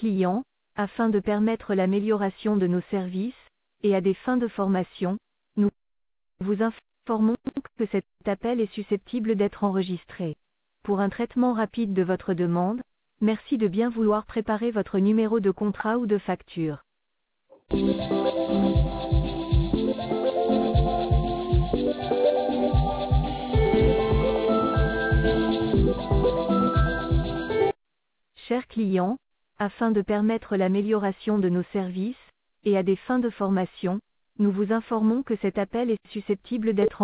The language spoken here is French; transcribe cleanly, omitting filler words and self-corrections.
clients, afin de permettre l'amélioration de nos services, et à des fins de formation, nous vous informons que cet appel est susceptible d'être enregistré. Pour un traitement rapide de votre demande, merci de bien vouloir préparer votre numéro de contrat ou de facture. Chers clients, afin de permettre l'amélioration de nos services, et à des fins de formation, nous vous informons que cet appel est susceptible d'être